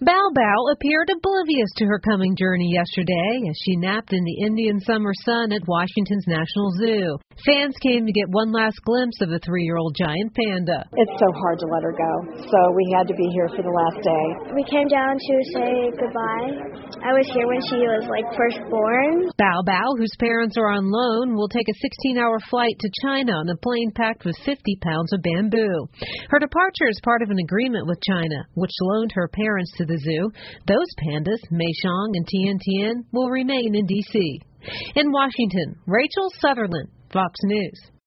Bao Bao appeared oblivious to her coming journey yesterday as she napped in the Indian summer sun at Washington's National Zoo. Fans came to get one last glimpse of the 3-year-old giant panda. It's so hard to let her go, so we had to be here for the last day. We came down to say goodbye. I was here when she was first born. Bao Bao, whose parents are on loan, will take a 16-hour flight to China on a plane packed with 50 pounds of bamboo. Her departure is part of an agreement with China, which loaned her parents to the zoo. Those pandas, Meishong and Tian Tian, will remain in D.C. In Washington, Rachel Sutherland, Fox News.